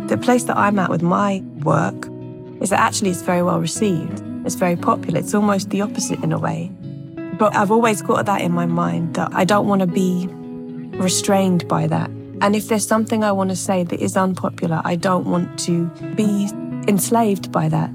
The place that I'm at with my work is that actually it's very well received. It's very popular. It's almost the opposite in a way. But I've always got that in my mind that I don't want to be restrained by that. And if there's something I want to say that is unpopular, I don't want to be enslaved by that.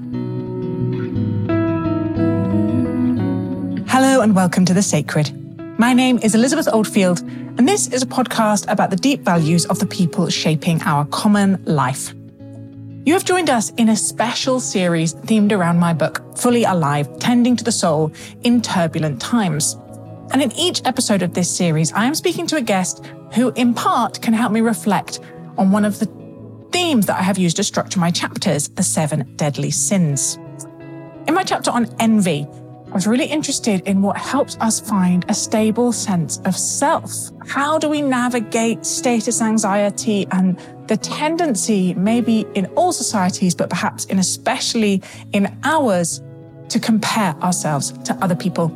Hello and welcome to The Sacred. My name is Elizabeth Oldfield, and this is a podcast about the deep values of the people shaping our common life. You have joined us in a special series themed around my book, Fully Alive, Tending to the Soul in Turbulent Times. And in each episode of this series, I am speaking to a guest who, in part, can help me reflect on one of the themes that I have used to structure my chapters, the 7 Deadly Sins. In my chapter on envy, I was really interested in what helps us find a stable sense of self. How do we navigate status anxiety and the tendency, maybe in all societies, but perhaps especially in ours, to compare ourselves to other people?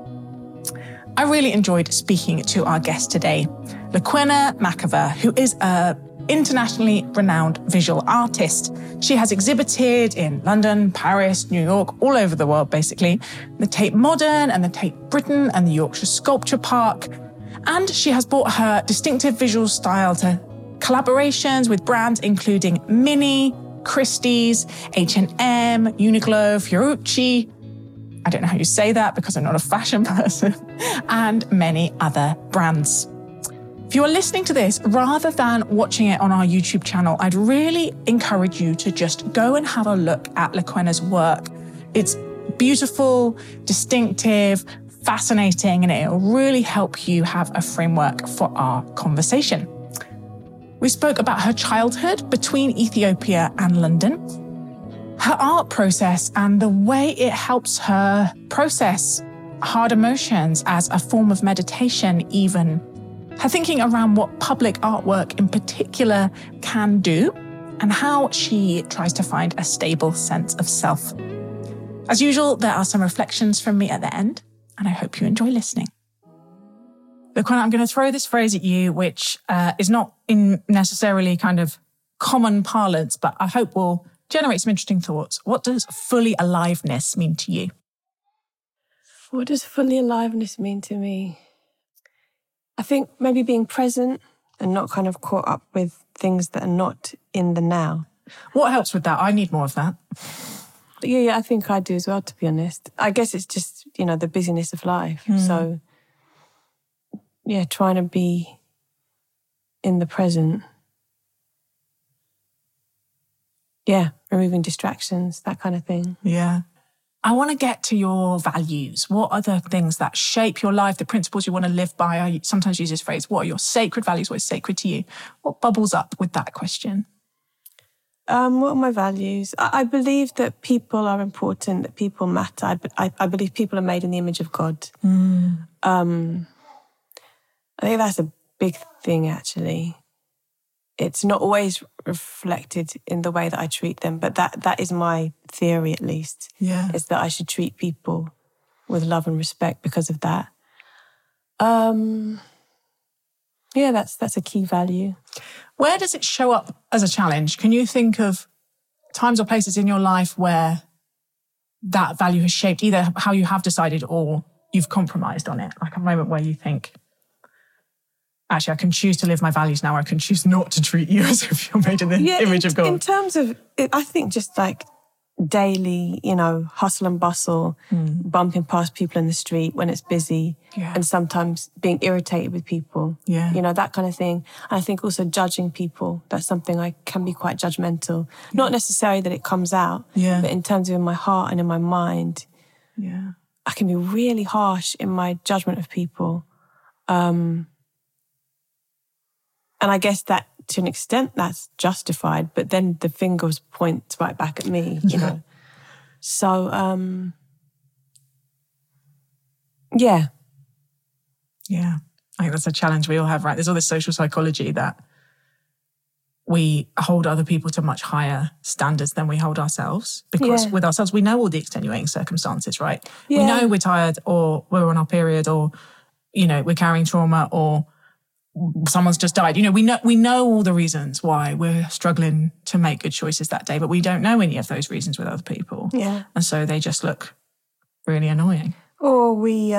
I really enjoyed speaking to our guest today, Laquena McIver, who is an internationally renowned visual artist. She has exhibited in London, Paris, New York, all over the world, basically, the Tate Modern and the Tate Britain and the Yorkshire Sculpture Park. And she has brought her distinctive visual style to collaborations with brands including Mini, Christie's, H&M, Uniqlo, Fiorucci. I don't know how you say that because I'm not a fashion person, and many other brands. If you are listening to this, rather than watching it on our YouTube channel, I'd really encourage you to just go and have a look at Laquena's work. It's beautiful, distinctive, fascinating, and it'll really help you have a framework for our conversation. We spoke about her childhood between Ethiopia and London, her art process and the way it helps her process hard emotions as a form of meditation even, her thinking around what public artwork in particular can do, and how she tries to find a stable sense of self. As usual, there are some reflections from me at the end, and I hope you enjoy listening. Laquena, I'm going to throw this phrase at you, which is not in necessarily kind of common parlance, but I hope will generate some interesting thoughts. What does fully aliveness mean to you? What does fully aliveness mean to me? I think maybe being present and not kind of caught up with things that are not in the now. What helps with that? I need more of that. Yeah, I think I do as well, to be honest. I guess it's just, the busyness of life. So, yeah, trying to be in the present. Yeah, removing distractions, that kind of thing. Yeah. I want to get to your values. What are the things that shape your life, the principles you want to live by? I sometimes use this phrase, what are your sacred values? What is sacred to you? What bubbles up with that question? What are my values? I believe that people are important, that people matter. I believe people are made in the image of God. I think that's a big thing, actually. It's not always reflected in the way that I treat them, but that is my theory, at least. Yeah. Is that I should treat people with love and respect because of that. Yeah, that's a key value. Where does it show up as a challenge? Can you think of times or places in your life where that value has shaped either how you have decided or you've compromised on it? Like a moment where you think, actually, I can choose to live my values now, or I can choose not to treat you as if you're made in the image of God. In terms of, I think just like daily, hustle and bustle, bumping past people in the street when it's busy, and sometimes being irritated with people, that kind of thing. And I think also judging people, that's something I can be quite judgmental. Not necessarily that it comes out, but in terms of in my heart and in my mind, I can be really harsh in my judgment of people. And I guess that, to an extent, that's justified, but then the fingers point right back at me, So, yeah. Yeah, I think that's a challenge we all have, right? There's all this social psychology that we hold other people to much higher standards than we hold ourselves. Because with ourselves, we know all the extenuating circumstances, right? Yeah. We know we're tired, or we're on our period, or, we're carrying trauma, or someone's just died. You know, we know all the reasons why we're struggling to make good choices that day, but we don't know any of those reasons with other people. Yeah. And so they just look really annoying. Or we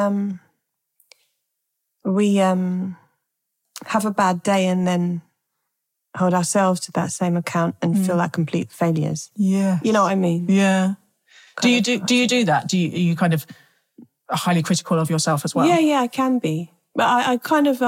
have a bad day and then hold ourselves to that same account and feel like complete failures. Yeah. You know what I mean? Yeah. Do you do that? Are you kind of highly critical of yourself as well? Yeah, I can be. But I kind of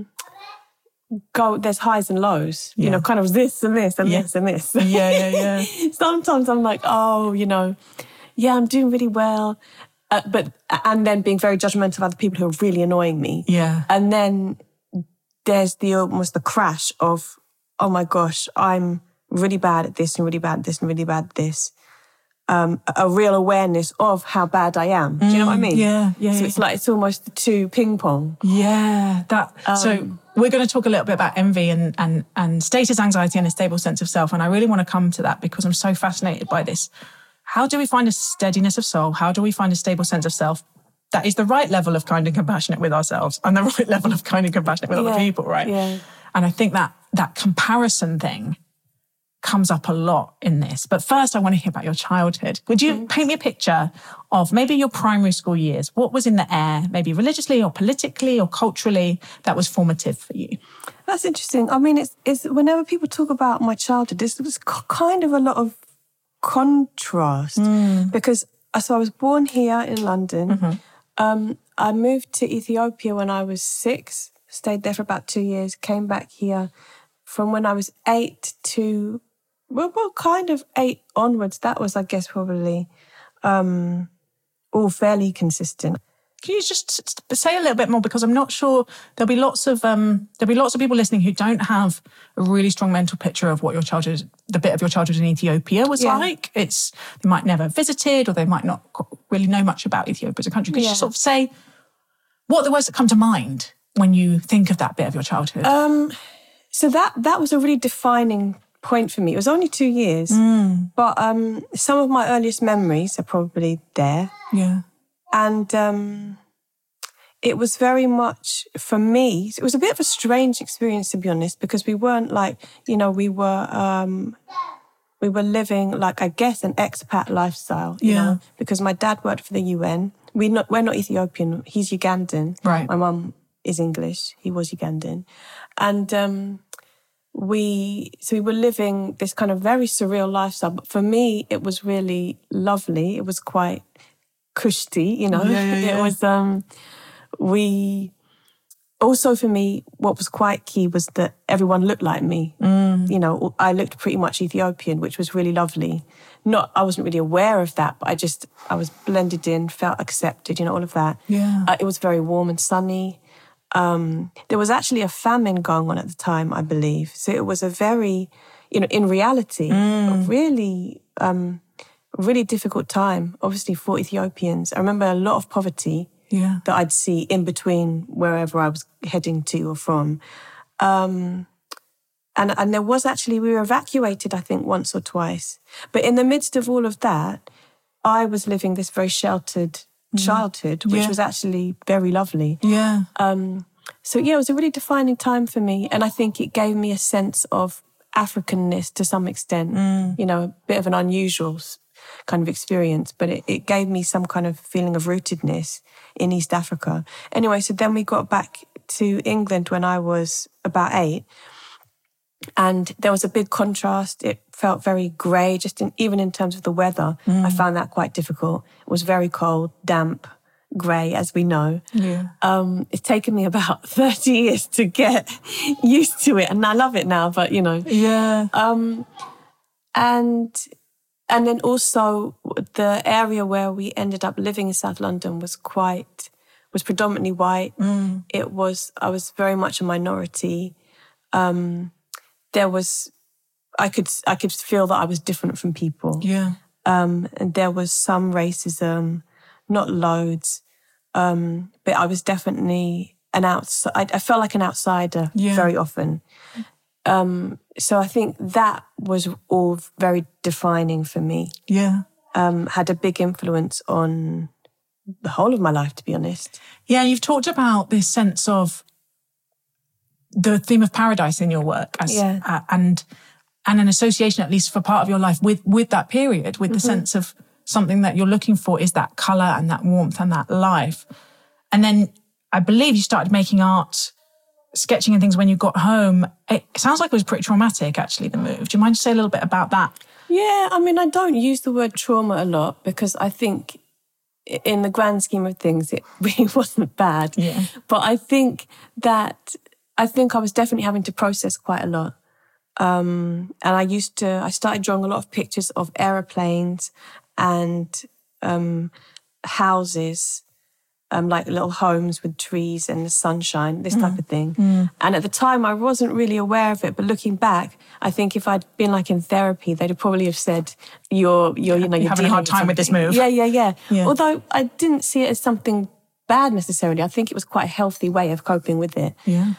go, there's highs and lows, you know, kind of this and this and this and this. Yeah. Sometimes I'm like, oh, you know, yeah, I'm doing really well. And then being very judgmental of other people who are really annoying me. Yeah. And then there's almost the crash of, oh my gosh, I'm really bad at this and really bad at this and really bad at this. A real awareness of how bad I am. Do you know what I mean? Yeah. So it's like, it's almost the two ping pong. Yeah. So we're going to talk a little bit about envy and status anxiety and a stable sense of self. And I really want to come to that because I'm so fascinated by this. How do we find a steadiness of soul? How do we find a stable sense of self that is the right level of kind and compassionate with ourselves and the right level of kind and compassionate with other people, right? Yeah. And I think that comparison thing comes up a lot in this. But first, I want to hear about your childhood. Would you paint me a picture of maybe your primary school years? What was in the air, maybe religiously or politically or culturally, that was formative for you? That's interesting. I mean, it's whenever people talk about my childhood, there's kind of a lot of contrast because I was born here in London. I moved to Ethiopia when I was 6, stayed there for about 2 years, came back here from when I was 8 to, well, kind of 8 onwards. That was, I guess, probably all fairly consistent. Can you just say a little bit more? Because I'm not sure there'll be lots of people listening who don't have a really strong mental picture of what the bit of your childhood in Ethiopia was like. They might never have visited, or they might not really know much about Ethiopia as a country. Could you sort of say what are the words that come to mind when you think of that bit of your childhood? So that was a really defining point for me. It was only 2 years, but some of my earliest memories are probably there. Yeah. And it was very much, for me, it was a bit of a strange experience, to be honest, because we weren't like, you know, we were living like, I guess, an expat lifestyle, you know, because my dad worked for the UN. We're not Ethiopian, he's Ugandan. Right. My mum is English, he was Ugandan. And we were living this kind of very surreal lifestyle. But for me, it was really lovely. It was quite cushy, you know. It was, also for me, what was quite key was that everyone looked like me. You know, I looked pretty much Ethiopian, which was really lovely. I wasn't really aware of that, but I was blended in, felt accepted, you know, all of that. Yeah. It was very warm and sunny. There was actually a famine going on at the time, I believe. So it was a very, you know, in reality, a really difficult time, obviously, for Ethiopians. I remember a lot of poverty that I'd see in between wherever I was heading to or from. And there was actually, we were evacuated, I think, once or twice. But in the midst of all of that, I was living this very sheltered childhood, which was actually very lovely. Yeah. So it was a really defining time for me. And I think it gave me a sense of Africanness to some extent, you know, a bit of an unusual kind of experience, but it gave me some kind of feeling of rootedness in East Africa. Anyway, so then we got back to England when I was about 8. And there was a big contrast. It felt very grey, even in terms of the weather. I found that quite difficult. It was very cold, damp, grey, as we know. Yeah. It's taken me about 30 years to get used to it, and I love it now, but, you know. Yeah. And then also the area where we ended up living in South London was predominantly white. I was very much a minority. I could feel that I was different from people. Yeah. And there was some racism, not loads, but I was definitely an outsider. I felt like an outsider very often. So I think that was all very defining for me. Yeah. Had a big influence on the whole of my life, to be honest. Yeah, you've talked about this sense of the theme of paradise in your work and an association, at least for part of your life, with that period, with the sense of something that you're looking for is that colour and that warmth and that life. And then I believe you started making art, sketching and things when you got home. It sounds like it was pretty traumatic, actually, the move. Do you mind to say a little bit about that? Yeah, I mean, I don't use the word trauma a lot because I think in the grand scheme of things, it really wasn't bad. Yeah. But I think I was definitely having to process quite a lot. And I started drawing a lot of pictures of aeroplanes and houses, like little homes with trees and the sunshine, this type of thing. And at the time, I wasn't really aware of it. But looking back, I think if I'd been like in therapy, they'd probably have said, you're having a hard time with this move. Yeah. Although I didn't see it as something bad necessarily. I think it was quite a healthy way of coping with it. Yeah.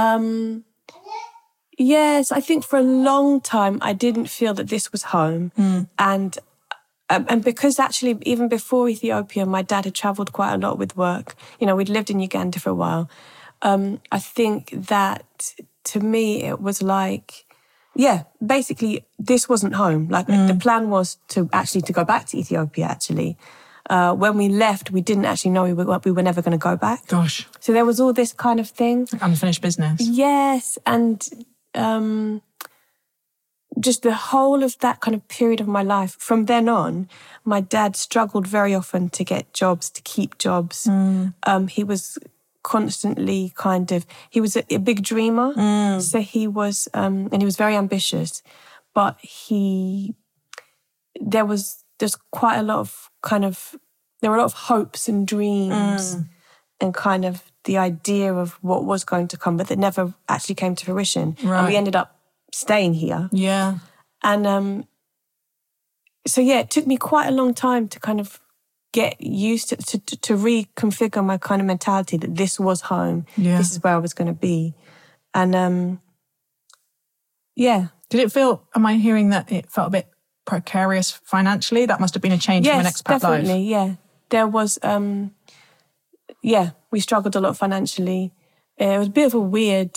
Yes, I think for a long time, I didn't feel that this was home. And because actually, even before Ethiopia, my dad had travelled quite a lot with work. We'd lived in Uganda for a while. I think that to me, it was like, basically, this wasn't home. Like the plan was to go back to Ethiopia, actually. When we left, we didn't actually know we were never going to go back. Gosh. So there was all this kind of thing. Unfinished business. Yes, and just the whole of that kind of period of my life. From then on, my dad struggled very often to get jobs, to keep jobs. He was constantly he was a big dreamer. So he was, and he was very ambitious, but there's quite a lot of there were a lot of hopes and dreams and kind of the idea of what was going to come, but that never actually came to fruition. Right. And we ended up staying here. Yeah. And it took me quite a long time to kind of get used to reconfigure my kind of mentality that this was home. Yeah. This is where I was going to be. And Did it feel, am I hearing that it felt a bit precarious financially? That must have been a change from an expat life. Definitely, yeah. There was, we struggled a lot financially. It was a bit of a weird,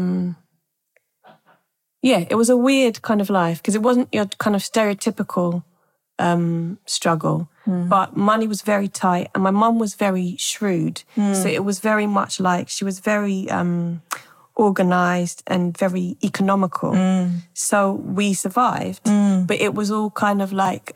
it was a weird kind of life because it wasn't your kind of stereotypical struggle, but money was very tight and my mum was very shrewd. So it was very much like she was very organised and very economical. So we survived, but it was all kind of like,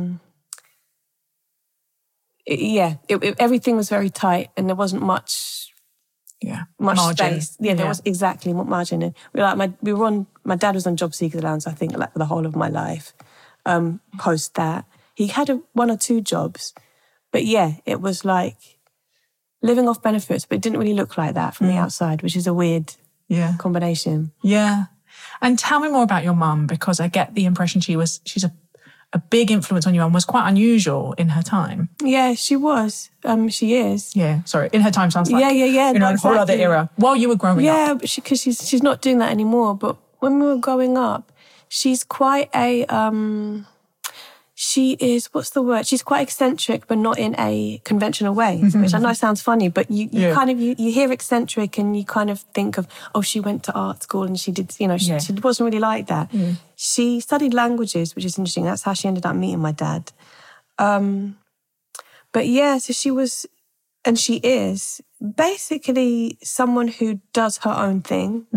everything was very tight and there wasn't much margin. Space. There was exactly what margin. My dad was on job seekers allowance, I think, like the whole of my life. Post that, he had one or two jobs, but it was like living off benefits, but it didn't really look like that from the outside, which is a weird combination. Yeah. And tell me more about your mum, because I get the impression she's a big influence on you and was quite unusual in her time. Yeah, she was. She is. Yeah, sorry. In her time sounds like a whole other era. While you were growing up. Yeah, because she's not doing that anymore. But when we were growing up, she's quite a... she is, what's the word? She's quite eccentric, but not in a conventional way, which I know sounds funny, but you kind of, you hear eccentric and you kind of think of, she went to art school and she did, she wasn't really like that. She studied languages, which is interesting. That's how she ended up meeting my dad. So she was, and she is, basically someone who does her own thing.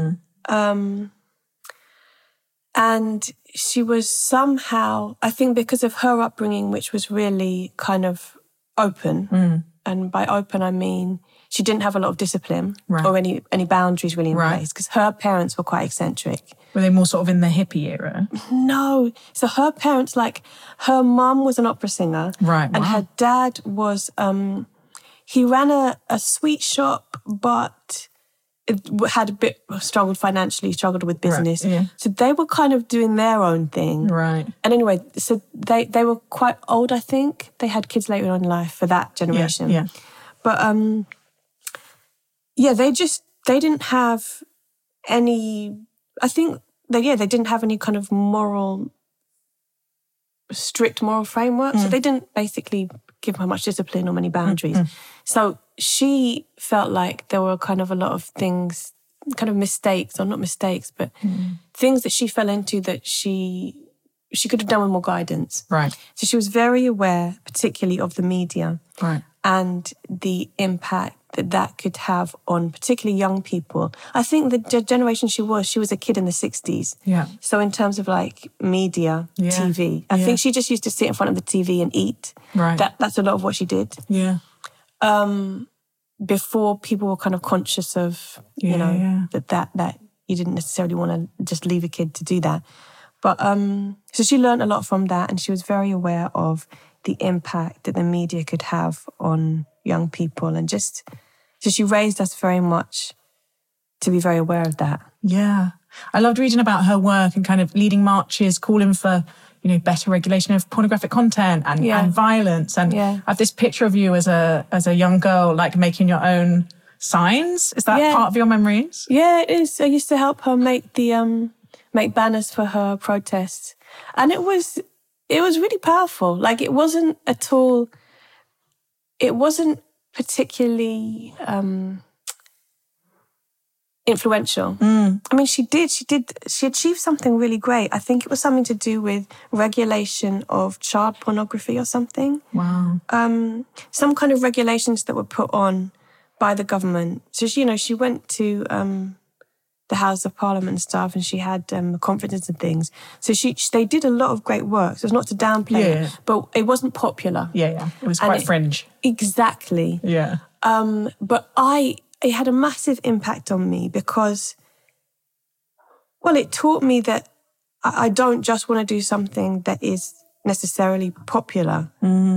And she was somehow, I think because of her upbringing, which was really kind of open, and by open I mean she didn't have a lot of discipline or any boundaries really in place, because her parents were quite eccentric. Were they more sort of in the hippie era? No. So her parents, her mum was an opera singer. Right. And her dad was, he ran a sweet shop, but... it had a bit struggled with business. Right, yeah. So they were kind of doing their own thing. Right. And anyway, so they were quite old, I think. They had kids later on in life for that generation. Yeah. But they didn't have any, I think, they didn't have any kind of strict moral framework. So they didn't basically give her much discipline or many boundaries. So she felt like there were kind of a lot of things kind of mistakes, or not mistakes, but things that she fell into that she could have done with more guidance. Right. So she was very aware, particularly of the media. Right. And the impact that could have on particularly young people. I think the generation she was a kid in the 60s. Yeah. So in terms of like media, TV, I think she just used to sit in front of the TV and eat. Right. That's a lot of what she did. Yeah. Before people were kind of conscious of, that you didn't necessarily want to just leave a kid to do that. But so she learned a lot from that, and she was very aware of the impact that the media could have on young people, and so she raised us very much to be very aware of that. Yeah. I loved reading about her work and kind of leading marches, calling for, better regulation of pornographic content and violence. And I have this picture of you as a young girl, like making your own signs. Is that part of your memories? Yeah, it is. I used to help her make make banners for her protests. And it was really powerful. Like, it wasn't particularly influential. I mean, she achieved something really great. I think it was something to do with regulation of child pornography or something. Wow. Some kind of regulations that were put on by the government. So she went to the House of Parliament and stuff, and she had conferences and things. So they did a lot of great work. So it's not to downplay it, but it wasn't popular. Yeah. It was quite fringe. Exactly. Yeah. But it had a massive impact on me because, it taught me that I don't just want to do something that is necessarily popular.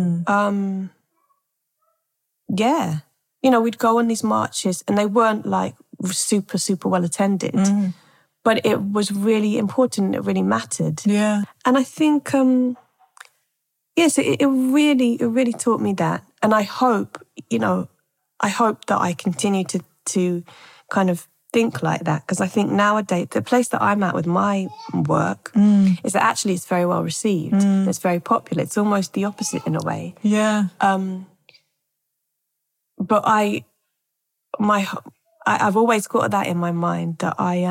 We'd go on these marches and they weren't like super, super well attended, but it was really important. It really mattered. Yeah. And I think, so it really taught me that. And I hope that I continue to kind of think like that, because I think nowadays, the place that I'm at with my work is that actually it's very well received. It's very popular. It's almost the opposite in a way. Yeah. But I've always got that in my mind that I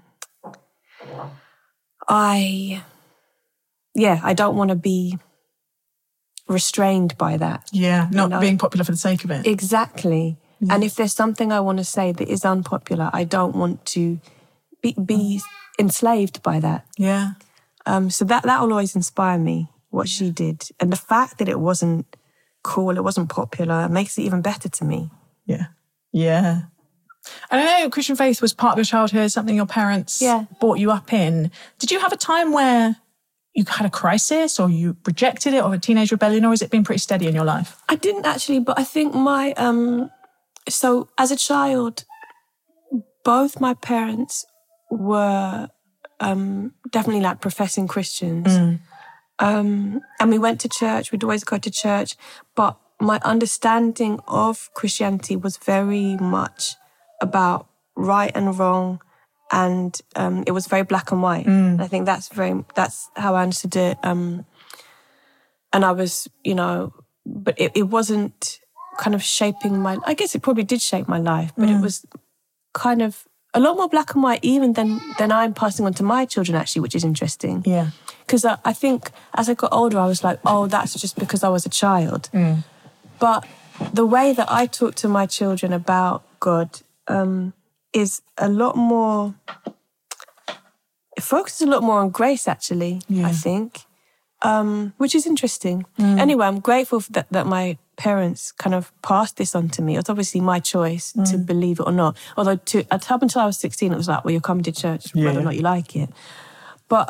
don't want to be restrained by that. Yeah, not being popular for the sake of it. Exactly. Yeah. And if there's something I want to say that is unpopular, I don't want to be enslaved by that. Yeah. So that will always inspire me, what she did. And the fact that it wasn't cool, it wasn't popular, makes it even better to me. Yeah. Yeah. And I know Christian faith was part of your childhood, something your parents brought you up in. Did you have a time where you had a crisis or you rejected it, or a teenage rebellion, or has it been pretty steady in your life? I didn't actually, but I think so as a child, both my parents were definitely like professing Christians. And we went to church, we'd always go to church, but my understanding of Christianity was very much about right and wrong, and it was very black and white. And I think that's how I understood it. And I was, but it wasn't kind of shaping I guess it probably did shape my life, but it was kind of a lot more black and white even than I'm passing on to my children, actually, which is interesting. Yeah. Because I think as I got older, I was like, oh, that's just because I was a child. But the way that I talk to my children about God is a lot more... It focuses a lot more on grace, actually, I think, which is interesting. Anyway, I'm grateful that my parents kind of passed this on to me. It was obviously my choice to believe it or not. Although up until I was 16, it was like, well, you're coming to church whether or not you like it. But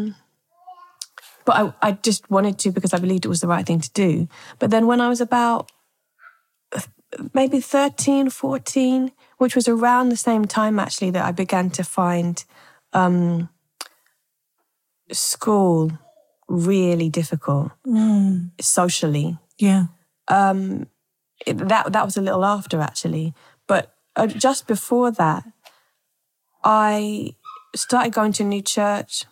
I just wanted to because I believed it was the right thing to do. But then when I was about maybe 13, 14, which was around the same time, actually, that I began to find school really difficult socially. Yeah. That was a little after, actually. But just before that, I started going to a new church,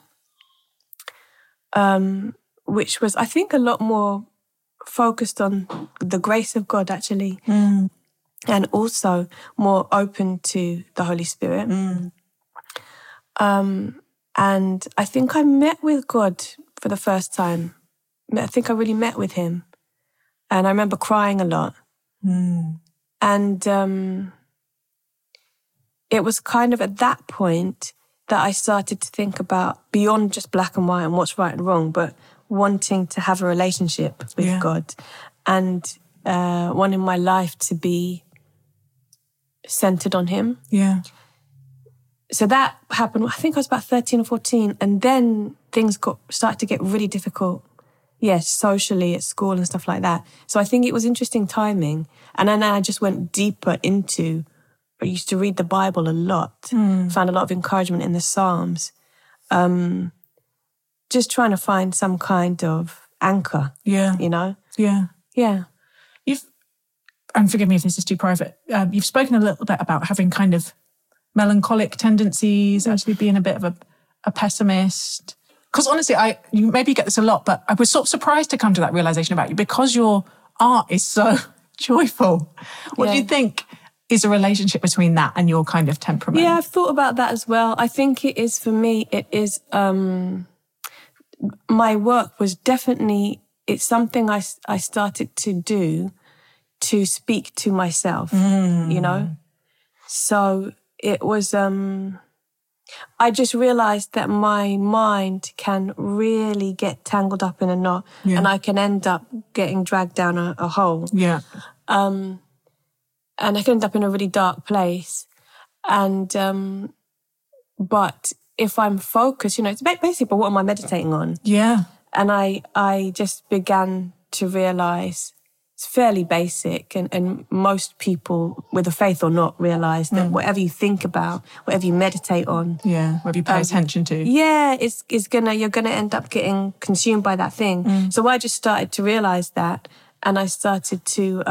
which was, I think, a lot more focused on the grace of God, actually. and also more open to the Holy Spirit. And I think I met with God for the first time. I think I really met with him. And I remember crying a lot. And it was kind of at that point that I started to think about beyond just black and white and what's right and wrong, but wanting to have a relationship with God and wanting my life to be centered on him. Yeah. So that happened, I think I was about 13 or 14, and then things started to get really difficult. Yes, socially at school and stuff like that. So I think it was interesting timing. And then I just went deeper into, I used to read the Bible a lot, found a lot of encouragement in the Psalms. Just trying to find some kind of anchor, you know? Yeah. Yeah. And forgive me if this is too private, you've spoken a little bit about having kind of melancholic tendencies, actually being a bit of a pessimist. Because honestly, you maybe get this a lot, but I was sort of surprised to come to that realization about you because your art is so joyful. What do you think is a relationship between that and your kind of temperament? Yeah, I've thought about that as well. I think it is, for me, it is, my work was definitely, it's something I started to do to speak to myself, you know? So it was, I just realized that my mind can really get tangled up in a knot and I can end up getting dragged down a hole. Yeah. And I can end up in a really dark place. And, but if I'm focused, you know, it's basically, but what am I meditating on? Yeah. And I just began to realize it's fairly basic, and most people, whether faith or not, realize that whatever you think about, whatever you meditate on, whatever you pay attention to, you're gonna end up getting consumed by that thing. So I just started to realize that, and I started to.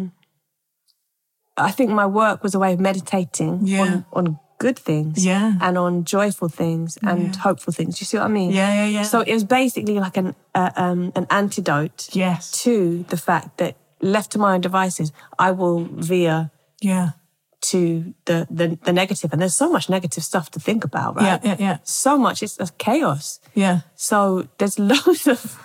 I think my work was a way of meditating on good things, and on joyful things and hopeful things. Do you see what I mean? Yeah. So it was basically like an antidote to the fact that, left to my own devices, I will veer to the negative. And there's so much negative stuff to think about, right? Yeah. So much. It's chaos. Yeah. So there's loads of,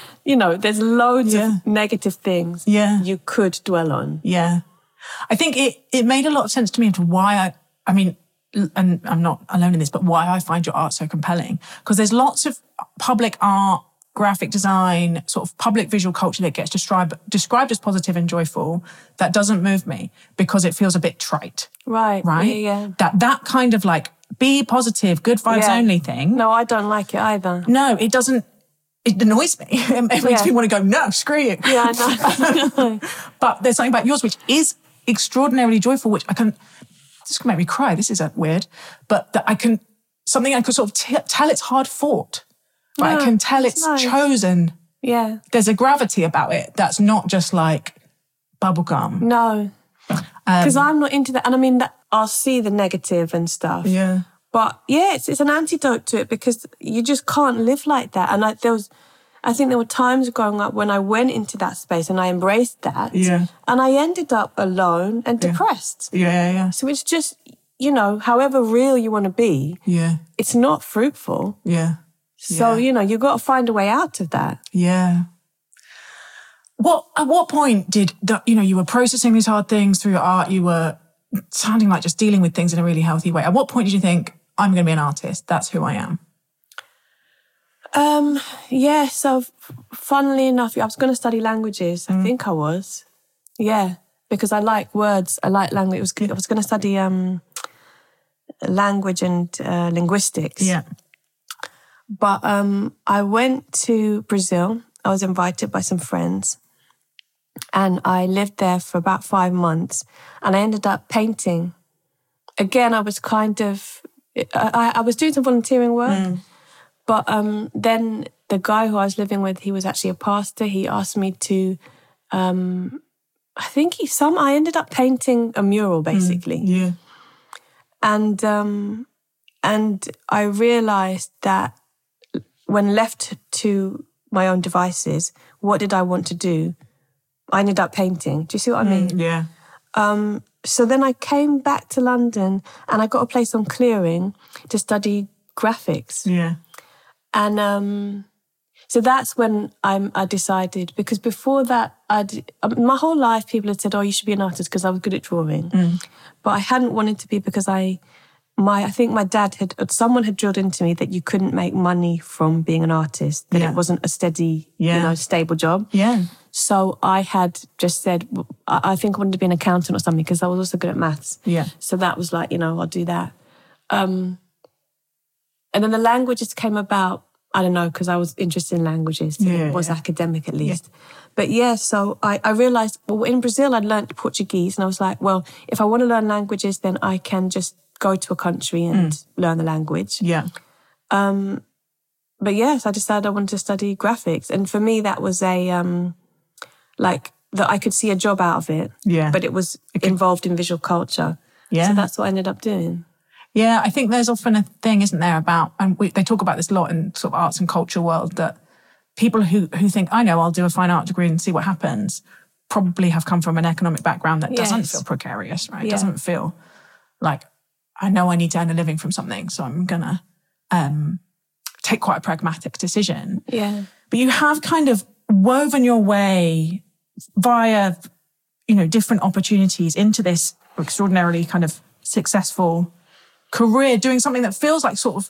of negative things you could dwell on. Yeah. I think it made a lot of sense to me into why I mean, and I'm not alone in this, but why I find your art so compelling. Because there's lots of public art, graphic design, sort of public visual culture that gets described as positive and joyful that doesn't move me because it feels a bit trite. Right? Yeah. That kind of like, be positive, good vibes only thing. No, I don't like it either. No, it doesn't. It annoys me. It makes me want to go, no, screw you. Yeah, I know. But there's something about yours which is extraordinarily joyful, which this is going to make me cry. This is weird. But that I can sort of tell it's hard fought. But I can tell it's chosen. Yeah. There's a gravity about it that's not just like bubblegum. No. Because I'm not into that. And I mean, that I'll see the negative and stuff. Yeah. But yeah, it's an antidote to it because you just can't live like that. And I think there were times growing up when I went into that space and I embraced that. Yeah. And I ended up alone and depressed. Yeah. So it's just, however real you want to be, it's not fruitful. Yeah. So, you've got to find a way out of that. Yeah. At what point did, you were processing these hard things through your art, you were sounding like just dealing with things in a really healthy way. At what point did you think, I'm going to be an artist, that's who I am? So funnily enough, I was going to study languages. I think I was. Yeah, because I like words. I like language. I was going to study language and linguistics. Yeah. But I went to Brazil. I was invited by some friends. And I lived there for about 5 months. And I ended up painting. Again, I was I was doing some volunteering work. But then the guy who I was living with, he was actually a pastor. He asked me to, I ended up painting a mural, basically. Yeah. And I realized that when left to my own devices, what did I want to do? I ended up painting. Do you see what I mean? Yeah. So then I came back to London and I got a place on Clearing to study graphics. Yeah. And so that's when I decided, because before that, my whole life people had said, oh, you should be an artist because I was good at drawing. But I hadn't wanted to be because I think my dad someone had drilled into me that you couldn't make money from being an artist, that it wasn't a steady, stable job. Yeah. So I had just said, I think I wanted to be an accountant or something because I was also good at maths. Yeah. So that was like, I'll do that. And then the languages came about, I don't know, because I was interested in languages. It was academic at least. Yeah. But so I realised, well, in Brazil I'd learnt Portuguese and I was like, well, if I want to learn languages, then I can just go to a country and learn the language. Yeah. But yes, I decided I wanted to study graphics. And for me, that was that I could see a job out of it. Yeah. But it was involved in visual culture. Yeah. So that's what I ended up doing. Yeah, I think there's often a thing, isn't there, about, and they talk about this a lot in sort of arts and culture world, that people who think, I know, I'll do a fine art degree and see what happens, probably have come from an economic background that doesn't feel precarious, right? It doesn't feel like, I know I need to earn a living from something, so I'm going to take quite a pragmatic decision. Yeah. But you have kind of woven your way via, different opportunities into this extraordinarily kind of successful career, doing something that feels like sort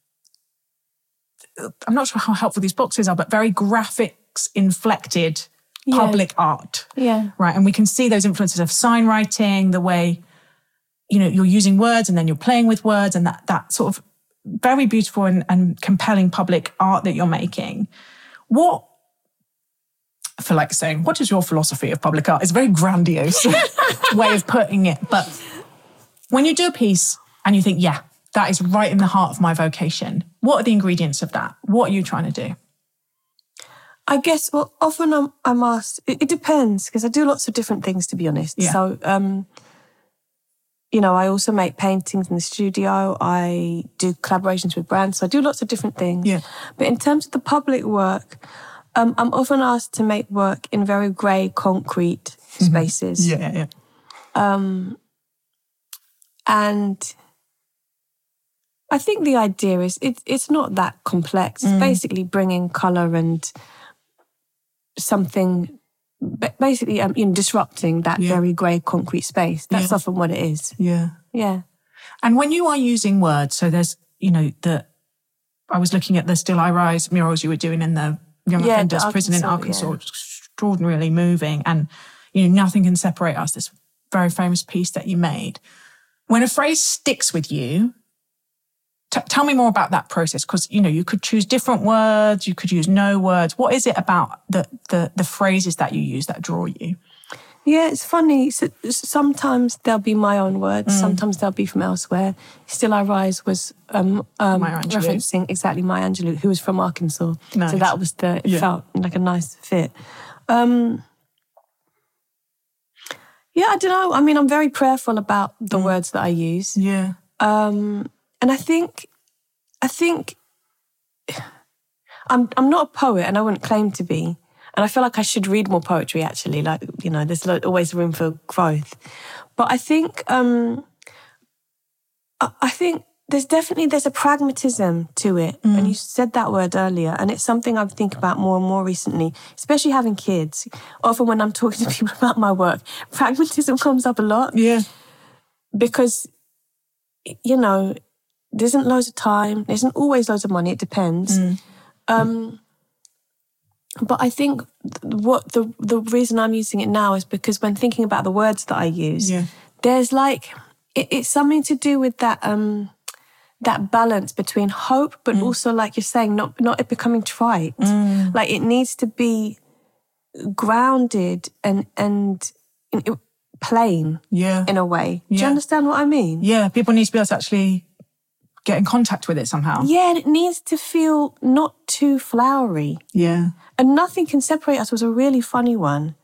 of, I'm not sure how helpful these boxes are, but very graphics inflected public art. Yeah. Right. And we can see those influences of sign writing, the way, you're using words and then you're playing with words, and that sort of very beautiful and compelling public art that you're making. What, I feel like saying, what is your philosophy of public art? It's a very grandiose way of putting it. But when you do a piece and you think, yeah, that is right in the heart of my vocation, what are the ingredients of that? What are you trying to do? I guess, well, often I'm asked, it depends, because I do lots of different things, to be honest. Yeah. So, I also make paintings in the studio. I do collaborations with brands. So I do lots of different things. Yeah. But in terms of the public work, I'm often asked to make work in very grey, concrete spaces. Yeah. And I think the idea is it's not that complex. It's basically bringing colour and something, basically disrupting that very grey concrete space. That's often what it is. Yeah. Yeah. And when you are using words, so there's, I was looking at the Still I Rise murals you were doing in the Young Offenders Prison in Arkansas. Yeah. Extraordinarily moving. And, Nothing Can Separate Us, this very famous piece that you made. When a phrase sticks with you, tell me more about that process, because, you could choose different words, you could use no words. What is it about the phrases that you use that draw you? Yeah, it's funny. So, sometimes they'll be my own words, sometimes they'll be from elsewhere. Still I Rise was referencing exactly Maya Angelou, who was from Arkansas. Nice. So that was it felt like a nice fit. Yeah, I don't know. I mean, I'm very prayerful about the words that I use. Yeah. And I think I'm not a poet, and I wouldn't claim to be. And I feel like I should read more poetry, actually. Like, there's always room for growth. But I think there's a pragmatism to it. And you said that word earlier. And it's something I've think about more and more recently, especially having kids. Often when I'm talking to people about my work, pragmatism comes up a lot. Yeah. Because, there isn't loads of time. There isn't always loads of money. It depends. But I think what the reason I'm using it now is because when thinking about the words that I use, there's it's something to do with that that balance between hope, but also, like you're saying, not it becoming trite. Like, it needs to be grounded and plain in a way. Do you understand what I mean? Yeah, people need to be able to actually get in contact with it somehow. Yeah, and it needs to feel not too flowery. Yeah. And Nothing Can Separate Us was a really funny one.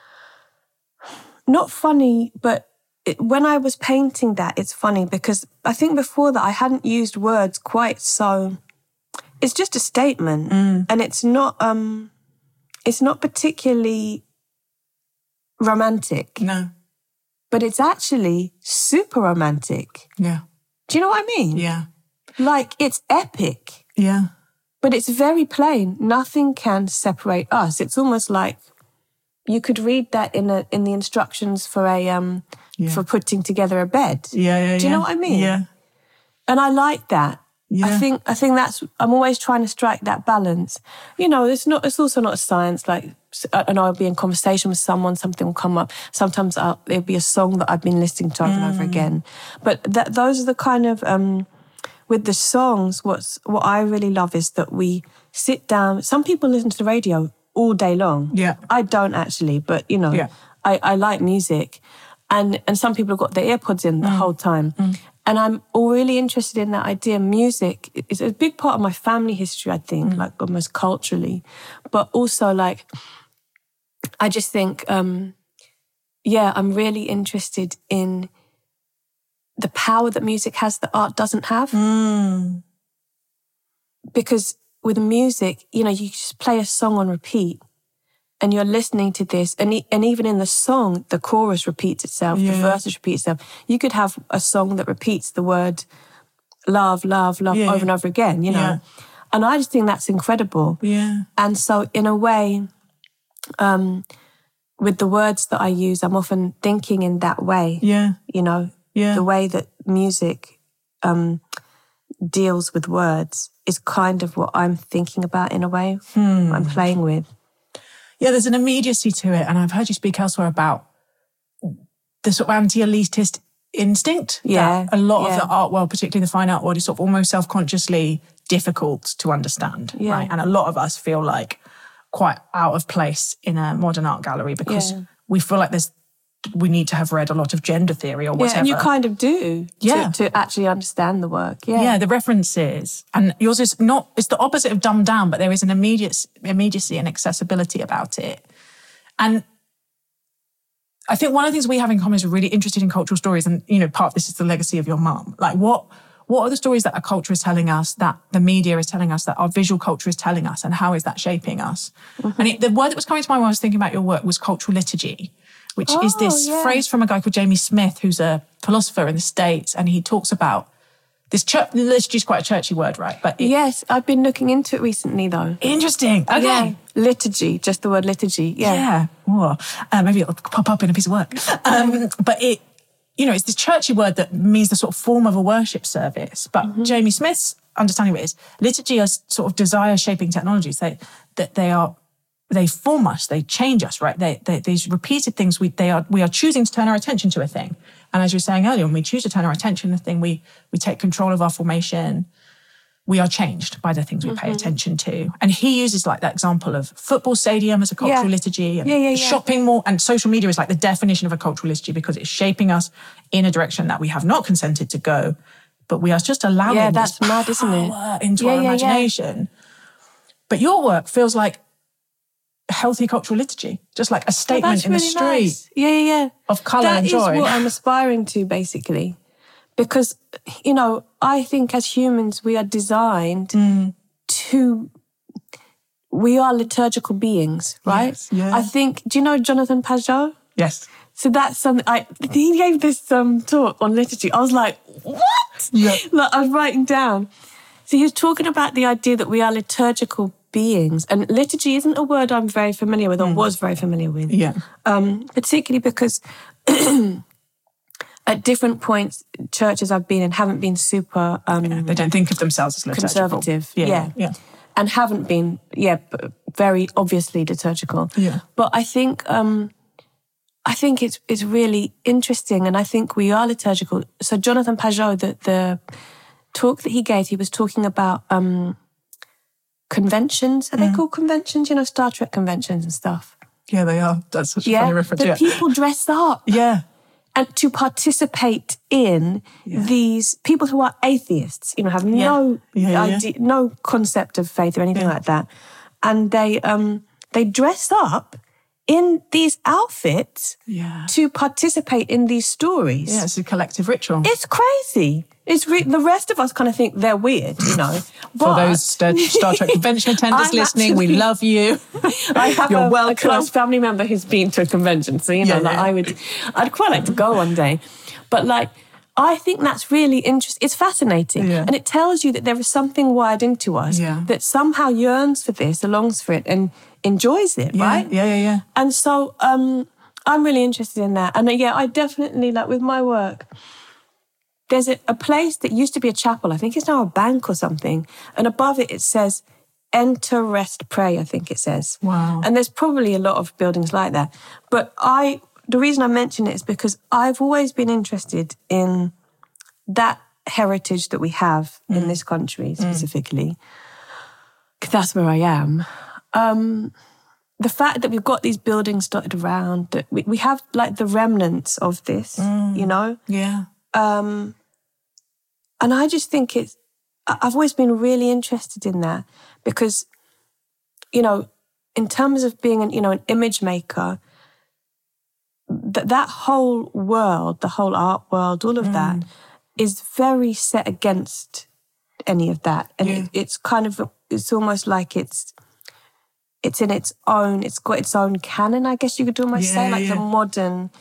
Not funny, but when I was painting that, it's funny because I think before that I hadn't used words quite so... It's just a statement, and it's not particularly romantic. No. but it's actually super romantic. Yeah. Do you know what I mean? Yeah. Like, it's epic. Yeah. But it's very plain. Nothing can separate us. It's almost like you could read that in the instructions for for putting together a bed. Yeah. Do you know what I mean? Yeah. And I like that. Yeah. I think that's, I'm always trying to strike that balance. You know, it's also not a science. Like, and I'll be in conversation with someone, something will come up. Sometimes it'll be a song that I've been listening to over and over again. But those are the kind of, with the songs, what I really love is that we sit down. Some people listen to the radio all day long. Yeah. I don't actually, but you know, I like music. And some people have got their earpods in the whole time. And I'm really interested in that idea. Music is a big part of my family history, I think, like almost culturally. But also, like, I just think, I'm really interested in the power that music has that art doesn't have. Because with music, you know, you just play a song on repeat and you're listening to this, and even in the song, the chorus repeats itself, the verses repeat itself. You could have a song that repeats the word love, love, love over and over again, you know. Yeah. And I just think that's incredible. Yeah. And so in a way, with the words that I use, I'm often thinking in that way. Yeah. You know, the way that music deals with words is kind of what I'm thinking about in a way, I'm playing with. Yeah, there's an immediacy to it. And I've heard you speak elsewhere about the sort of anti-elitist instinct. Yeah. A lot of the art world, particularly the fine art world, is sort of almost self-consciously difficult to understand. Yeah. Right. And a lot of us feel like quite out of place in a modern art gallery because we feel like we need to have read a lot of gender theory or whatever. Yeah, and you kind of do to actually understand the work. Yeah. Yeah, the references. And yours is it's the opposite of dumbed down, but there is an immediacy and accessibility about it. And I think one of the things we have in common is we're really interested in cultural stories. And, you know, part of this is the legacy of your mum. Like, what are the stories that our culture is telling us, that the media is telling us, that our visual culture is telling us, and how is that shaping us? Mm-hmm. And the word that was coming to mind when I was thinking about your work was cultural liturgy, which is this phrase from a guy called Jamie Smith, who's a philosopher in the States, and he talks about this liturgy is quite a churchy word, right? But yes, I've been looking into it recently, though. Interesting. Okay. Yeah. Liturgy, just the word liturgy. Yeah. Oh, maybe it'll pop up in a piece of work. But it's this churchy word that means the sort of form of a worship service. But Jamie Smith's understanding of it is liturgy as sort of desire-shaping technologies. They form us, they change us, right? These repeated things, we are choosing to turn our attention to a thing. And as you were saying earlier, when we choose to turn our attention to a thing, we take control of our formation. We are changed by the things we pay attention to. And he uses like that example of football stadium as a cultural liturgy, and shopping mall, and social media is like the definition of a cultural liturgy because it's shaping us in a direction that we have not consented to go, but we are just allowing that's this mad, isn't it? Into our imagination. But your work feels like healthy cultural liturgy, just like a statement in the street. Nice. Of colour and joy. That is what I'm aspiring to, basically. Because, you know, I think as humans, we are designed we are liturgical beings, right? Yes, yeah. I think, do you know Jonathan Pageau? Yes. So that's something, he gave this talk on liturgy. I was like, what? Yeah. Like, I was writing down. So he was talking about the idea that we are liturgical beings. And liturgy isn't a word I'm very familiar with or was very familiar with. Yeah. Particularly because at different points, churches I've been in haven't been super... they don't think of themselves as liturgical. Conservative. Yeah. And haven't been, very obviously liturgical. Yeah. But I think it's really interesting, and I think we are liturgical. So Jonathan Pageau, the talk that he gave, he was talking about conventions. Are they called conventions? You know, Star Trek conventions and stuff. Yeah, they are. That's such a funny reference. That people dress up. Yeah. And to participate in these people who are atheists, you know, have no idea, no concept of faith or anything like that. And they dress up in these outfits to participate in these stories. Yeah, it's a collective ritual. It's crazy. the rest of us kind of think they're weird, you know. But for those Star Trek convention attenders listening, we love you. I have a close family member who's been to a convention, so you know, I'd quite like to go one day. But like, I think that's really interesting. It's fascinating, and it tells you that there is something wired into us that somehow yearns for this, longs for it, and enjoys it, right? Yeah. And so, I'm really interested in that, and I definitely like with my work. There's a place that used to be a chapel. I think it's now a bank or something. And above it says, enter, rest, pray, I think it says. Wow. And there's probably a lot of buildings like that. But the reason I mention it is because I've always been interested in that heritage that we have in this country specifically. 'Cause that's where I am. The fact that we've got these buildings dotted around, that we have like the remnants of this, you know? Yeah. And I just think I've always been really interested in that because, you know, in terms of being an image maker, that whole world, the whole art world, all of that is very set against any of that. And it's almost like it's in its own, it's got its own canon, I guess you could almost say, like the modern,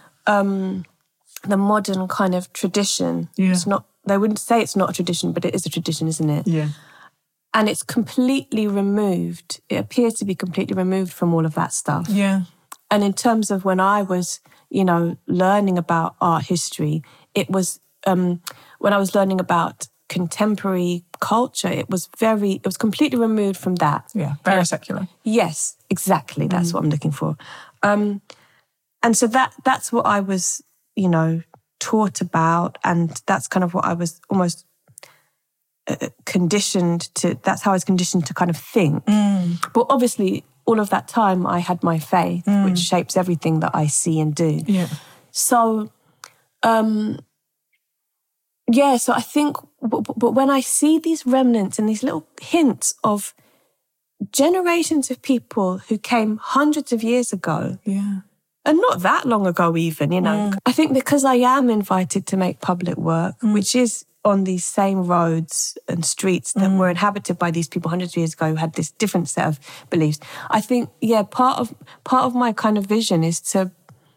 the modern kind of tradition. Yeah. It's not, they wouldn't say it's not a tradition, but it is a tradition, isn't it? Yeah. And it's completely removed. It appears to be completely removed from all of that stuff. Yeah. And in terms of when I was, you know, learning about art history, it was, when I was learning about contemporary culture, it was completely removed from that. Yeah, very secular. Yes, exactly. That's what I'm looking for. And so that's what I was, you know, taught about, and that's kind of what I was almost conditioned to, that's how I was conditioned to kind of think. But obviously, all of that time, I had my faith, which shapes everything that I see and do. Yeah. So, so I think, but when I see these remnants and these little hints of generations of people who came hundreds of years ago, and not that long ago even, you know, I think because I am invited to make public work, which is on these same roads and streets that were inhabited by these people hundreds of years ago who had this different set of beliefs. I think, part of my kind of vision is to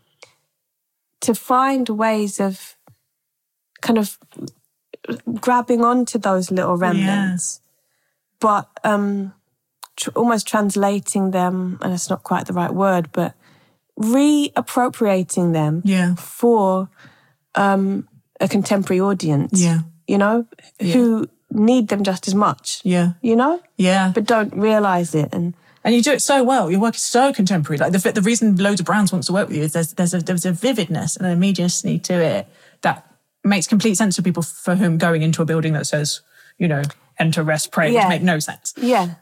find ways of kind of grabbing onto those little remnants, but almost translating them, and it's not quite the right word, but reappropriating them for a contemporary audience, you know, who need them just as much, you know, but don't realise it. And you do it so well. Your work is so contemporary. Like the reason loads of brands want to work with you is there's a vividness and an immediacy to it that makes complete sense to people for whom going into a building that says, you know, enter, rest, pray would make no sense. Yeah.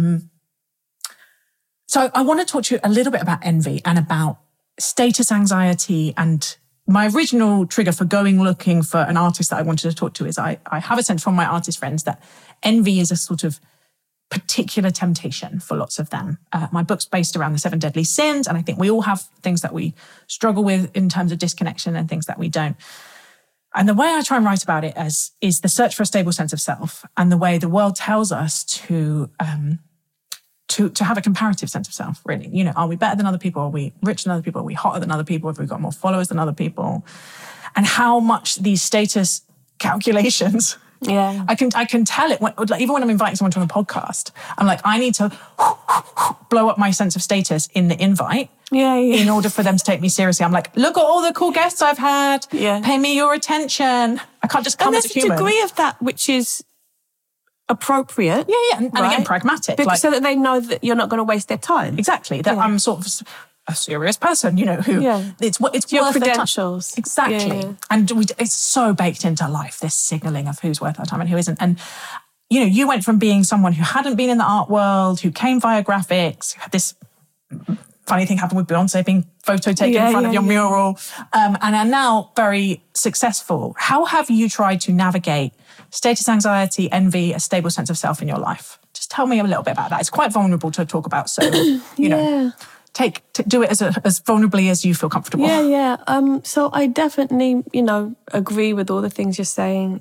So I want to talk to you a little bit about envy and about status anxiety. And my original trigger for going looking for an artist that I wanted to talk to is I have a sense from my artist friends that envy is a sort of particular temptation for lots of them. My book's based around the 7 deadly sins, and I think we all have things that we struggle with in terms of disconnection and things that we don't. And the way I try and write about it is the search for a stable sense of self, and the way the world tells us to have a comparative sense of self, really. You know, are we better than other people? Are we rich than other people? Are we hotter than other people? Have we got more followers than other people? And how much these status calculations, I can tell it, like, even when I'm inviting someone to a podcast, I'm like, I need to blow up my sense of status in the invite in order for them to take me seriously. I'm like, look at all the cool guests I've had. Pay me your attention. I can't just come as a human. And there's a degree of that which is appropriate. And again, pragmatic. Because so that they know that you're not going to waste their time. Exactly. That I'm sort of a serious person, you know, who it's your worth credentials. Exactly. And it's so baked into life, this signalling of who's worth our time and who isn't. And, you know, you went from being someone who hadn't been in the art world, who came via graphics, who had this funny thing happen with Beyonce being photo taken in front of your mural, and are now very successful. How have you tried to navigate status anxiety, envy, a stable sense of self in your life? Just tell me a little bit about that. It's quite vulnerable to talk about, so, you know, do it as vulnerably as you feel comfortable. Yeah. So I definitely, agree with all the things you're saying.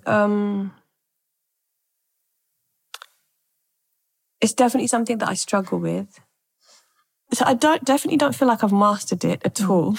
It's definitely something that I struggle with. So I definitely don't feel like I've mastered it at all.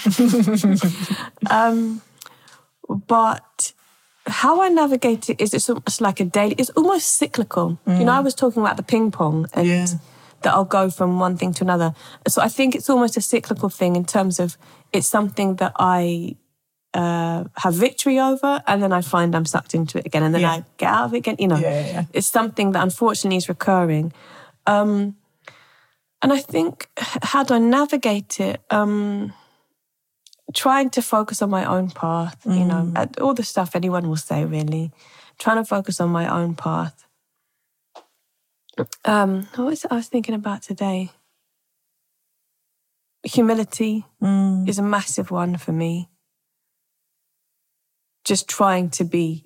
But how I navigate it is it's almost like it's almost cyclical. I was talking about the ping pong and that I'll go from one thing to another. So I think it's almost a cyclical thing in terms of it's something that I have victory over, and then I find I'm sucked into it again, and then I get out of it again. It's something that unfortunately is recurring. And I think, how do I navigate it? Trying to focus on my own path, at all the stuff anyone will say, really. Trying to focus on my own path. What was it I was thinking about today? Humility is a massive one for me. Just trying to be,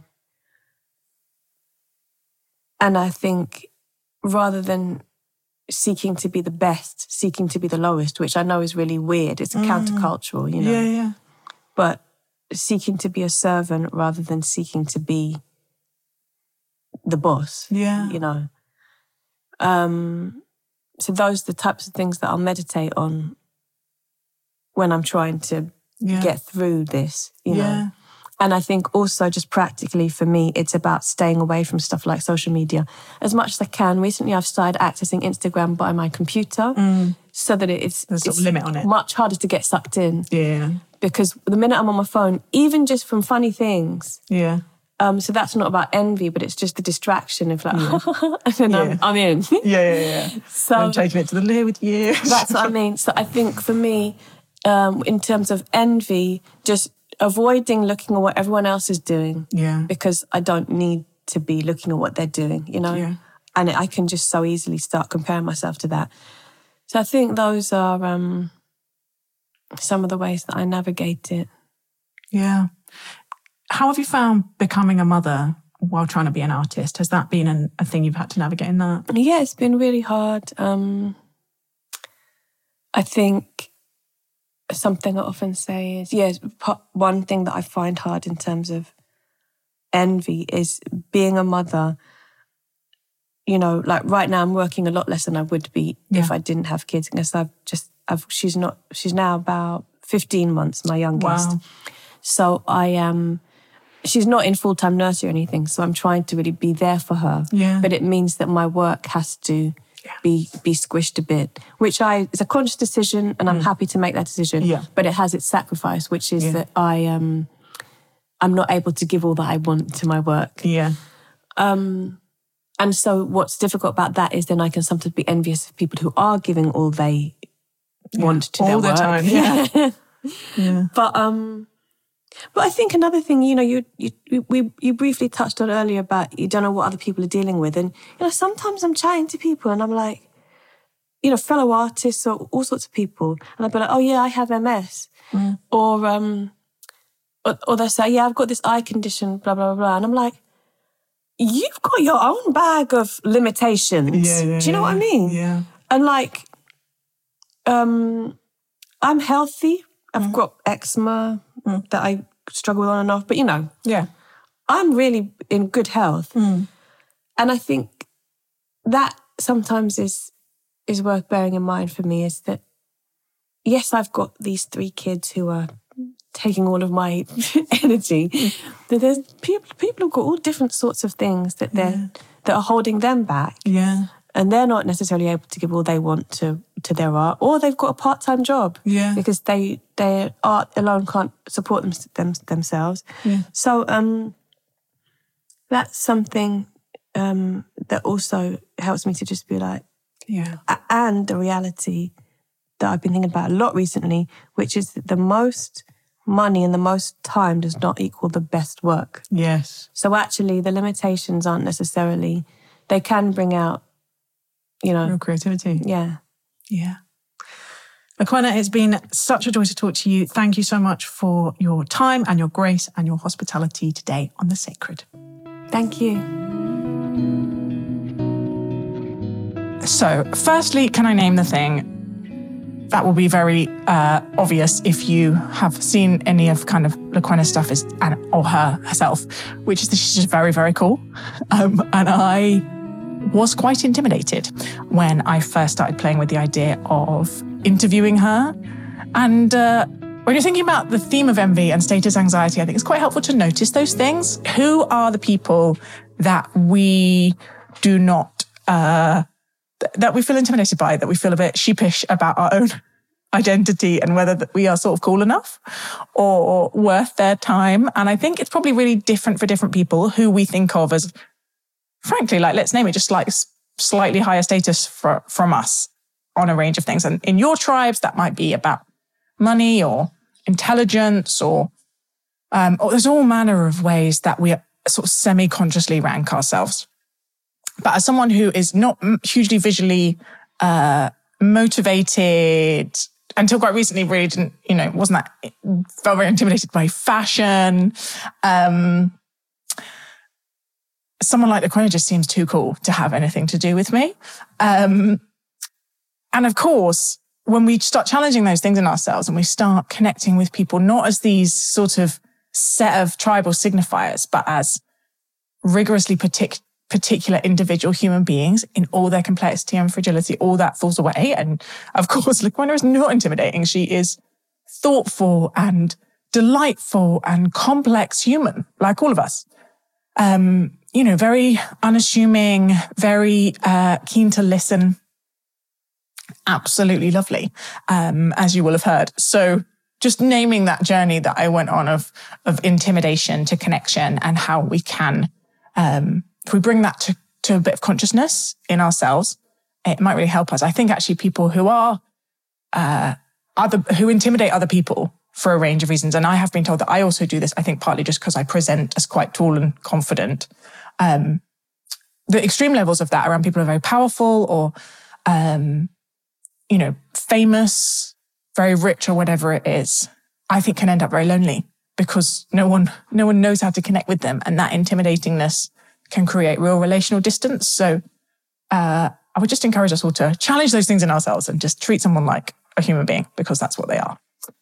And I think rather than seeking to be the best, seeking to be the lowest, which I know is really weird. It's countercultural, Yeah. But seeking to be a servant rather than seeking to be the boss, So those are the types of things that I'll meditate on when I'm trying to get through this, know. And I think also just practically for me, it's about staying away from stuff like social media as much as I can. Recently, I've started accessing Instagram by my computer so that it's limit on it. Much harder to get sucked in. Yeah. Because the minute I'm on my phone, even just from funny things. Yeah. So that's not about envy, but it's just the distraction of like, and then I'm in. Yeah. So I'm taking it to the loo with you. That's what I mean. So I think for me, in terms of envy, just avoiding looking at what everyone else is doing. Yeah. Because I don't need to be looking at what they're doing, Yeah. And I can just so easily start comparing myself to that. So I think those are some of the ways that I navigate it. Yeah. How have you found becoming a mother while trying to be an artist? Has that been a thing you've had to navigate in that? Yeah, it's been really hard. I think something I often say is, one thing that I find hard in terms of envy is being a mother. Like right now I'm working a lot less than I would be if I didn't have kids. Because she's now about 15 months, my youngest. Wow. So she's not in full-time nursery or anything. So I'm trying to really be there for her. Yeah. But it means that my work has to be squished a bit, which is a conscious decision, and I'm happy to make that decision. Yeah. But it has its sacrifice, which is that I'm not able to give all that I want to my work. Yeah. And so what's difficult about that is then I can sometimes be envious of people who are giving all they want to their work. All the time. Yeah. But I think another thing, you briefly touched on earlier about you don't know what other people are dealing with. And, sometimes I'm chatting to people and I'm like, fellow artists or all sorts of people. And I'll be like, oh yeah, I have MS. Or they'll say, yeah, I've got this eye condition, blah, blah, blah. And I'm like, you've got your own bag of limitations. Yeah, do you know what I mean? Yeah. And like, I'm healthy. I've got eczema that I struggle with on and off. But, I'm really in good health. And I think that sometimes is worth bearing in mind for me is that, yes, I've got these 3 kids who are taking all of my energy. But there's people who've got all different sorts of things that that are holding them back. Yeah. And they're not necessarily able to give all they want to their art, or they've got a part-time job because their art alone can't support themselves. Yeah. So that's something that also helps me to just be like, and the reality that I've been thinking about a lot recently, which is that the most money and the most time does not equal the best work. Yes. So actually the limitations aren't necessarily, they can bring out, real creativity. Yeah. Yeah. Laquena, it's been such a joy to talk to you. Thank you so much for your time and your grace and your hospitality today on The Sacred. Thank you. So, firstly, can I name the thing? that will be very obvious if you have seen any of kind of Laquenna's stuff or herself, which is that she's just very, very cool. And I was quite intimidated when I first started playing with the idea of interviewing her. And when you're thinking about the theme of envy and status anxiety, I think it's quite helpful to notice those things. Who are the people that we do not, that we feel intimidated by, that we feel a bit sheepish about our own identity and whether we are sort of cool enough or worth their time? And I think it's probably really different for different people who we think of as, frankly, like, let's name it, just like slightly higher status from us on a range of things. And in your tribes, that might be about money or intelligence or there's all manner of ways that we sort of semi-consciously rank ourselves. But as someone who is not hugely visually motivated, until quite recently really didn't, felt very intimidated by fashion, someone like Laquenna just seems too cool to have anything to do with me. And of course, when we start challenging those things in ourselves and we start connecting with people, not as these sort of set of tribal signifiers, but as rigorously particular individual human beings in all their complexity and fragility, all that falls away. And of course, Laquenna is not intimidating. She is thoughtful and delightful and complex human, like all of us. Very unassuming, very keen to listen. Absolutely lovely, as you will have heard. So just naming that journey that I went on of intimidation to connection and how we can, if we bring that to a bit of consciousness in ourselves, it might really help us. I think actually people who are who intimidate other people for a range of reasons, and I have been told that I also do this, I think partly just because I present as quite tall and confident. The extreme levels of that around people who are very powerful or, famous, very rich or whatever it is, I think can end up very lonely because no one knows how to connect with them. And that intimidatingness can create real relational distance. So I would just encourage us all to challenge those things in ourselves and just treat someone like a human being because that's what they are.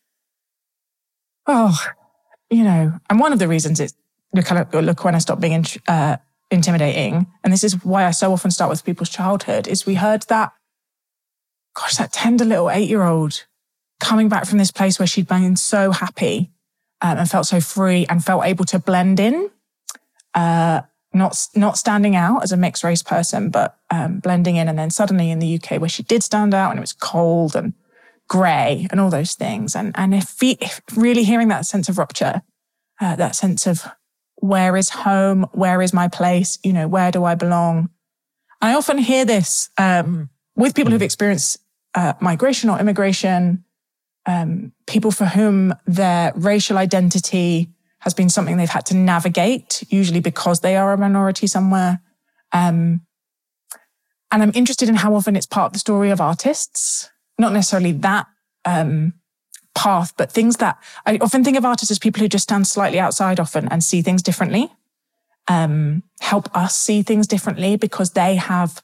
Oh, and one of the reasons it's look when I stopped being intimidating, and this is why I so often start with people's childhood, is we heard that tender little 8-year-old coming back from this place where she'd been so happy and felt so free and felt able to blend in, not standing out as a mixed race person, but blending in. And then suddenly in the UK where she did stand out and it was cold and grey and all those things. And if really hearing that sense of rupture, that sense of where is home, where is my place, where do I belong? I often hear this with people who've experienced migration or immigration, people for whom their racial identity has been something they've had to navigate, usually because they are a minority somewhere. And I'm interested in how often it's part of the story of artists, not necessarily that path, but things that I often think of artists as people who just stand slightly outside often and see things differently, help us see things differently because they have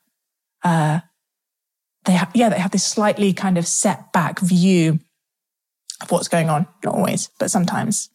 this slightly kind of set back view of what's going on. Not always, but sometimes.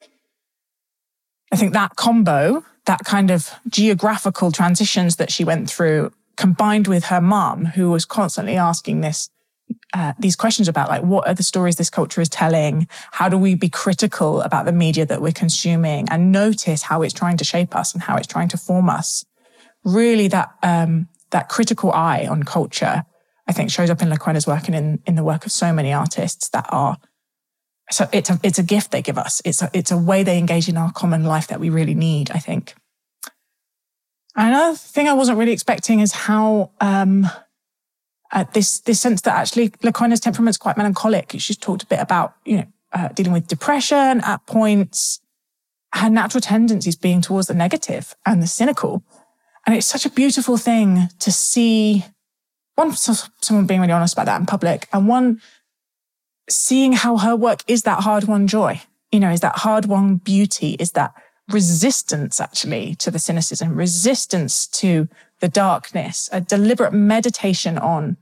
I think that combo, that kind of geographical transitions that she went through, combined with her mom, who was constantly asking these questions about like, what are the stories this culture is telling? How do we be critical about the media that we're consuming and notice how it's trying to shape us and how it's trying to form us? Really that critical eye on culture, I think, shows up in Laquenna's work and in the work of so many artists that are, so it's a gift they give us. It's a way they engage in our common life that we really need, I think. Another thing I wasn't really expecting is how this sense that actually Laquenna's temperament is quite melancholic. She's talked a bit about, dealing with depression at points, her natural tendencies being towards the negative and the cynical. And it's such a beautiful thing to see, one, someone being really honest about that in public, and one, seeing how her work is that hard-won joy, is that hard-won beauty, is that resistance actually to the cynicism, resistance to the darkness, a deliberate meditation on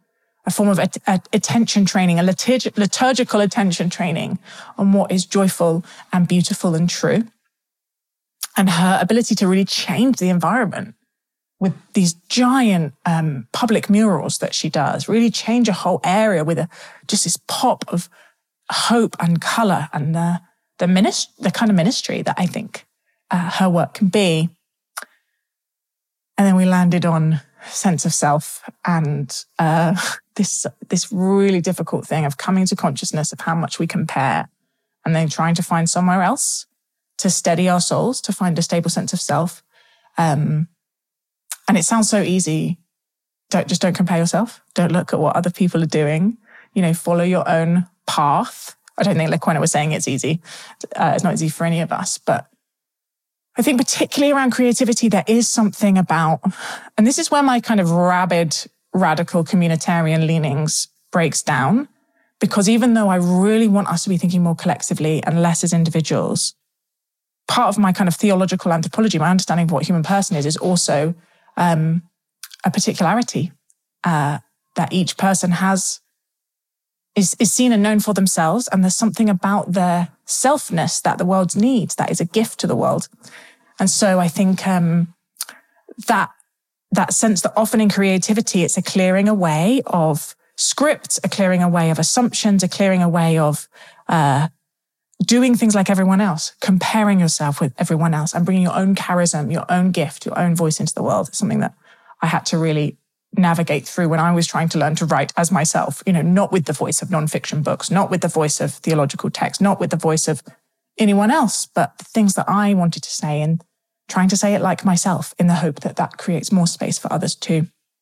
a form of attention training, a liturgical attention training on what is joyful and beautiful and true. And her ability to really change the environment with these giant public murals that she does, really change a whole area with just this pop of hope and colour, and the kind of ministry that I think her work can be. And then we landed on sense of self and this really difficult thing of coming to consciousness of how much we compare, and then trying to find somewhere else to steady our souls, to find a stable sense of self. And it sounds so easy. Don't compare yourself. Don't look at what other people are doing. Follow your own path. I don't think Lequena was saying it's easy. It's not easy for any of us. But I think particularly around creativity, there is something about, and this is where my kind of rabid, radical communitarian leanings breaks down. Because even though I really want us to be thinking more collectively and less as individuals, part of my kind of theological anthropology, my understanding of what a human person is also a particularity that each person is seen and known for themselves. And there's something about their selfness that the world needs, that is a gift to the world. And so I think that sense that often in creativity, it's a clearing away of scripts, a clearing away of assumptions, a clearing away of doing things like everyone else, comparing yourself with everyone else and bringing your own charism, your own gift, your own voice into the world. It's something that I had to really navigate through when I was trying to learn to write as myself, not with the voice of nonfiction books, not with the voice of theological text, not with the voice of anyone else, but the things that I wanted to say and trying to say it like myself in the hope that that creates more space for others too.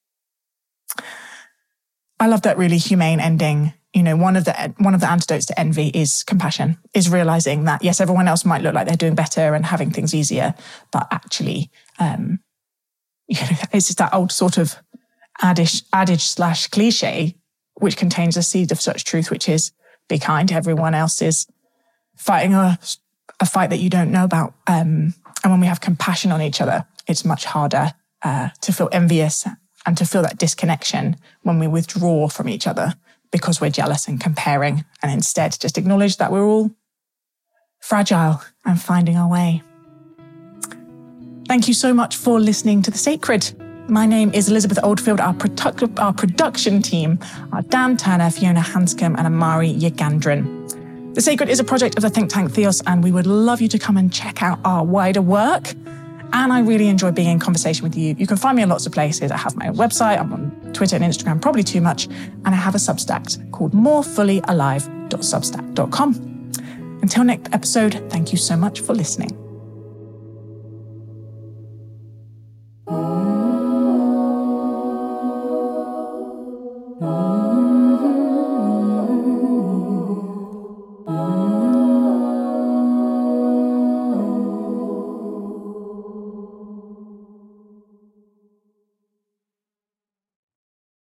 I love that really humane ending. One of the antidotes to envy is compassion, is realizing that, yes, everyone else might look like they're doing better and having things easier, but actually, it's just that old sort of adage/cliche, which contains a seed of such truth, which is be kind. Everyone else is fighting a fight that you don't know about. And when we have compassion on each other, it's much harder to feel envious and to feel that disconnection when we withdraw from each other because we're jealous and comparing, and instead just acknowledge that we're all fragile and finding our way. Thank you so much for listening to The Sacred. My name is Elizabeth Oldfield. Our production team are Dan Turner, Fiona Hanscom, and Amari Yagandran. The Sacred is a project of the think tank Theos, and we would love you to come and check out our wider work. And I really enjoy being in conversation with you. You can find me in lots of places. I have my own website. I'm on Twitter and Instagram, probably too much. And I have a Substack called moreFullyAlive.substack.com. Until next episode, thank you so much for listening.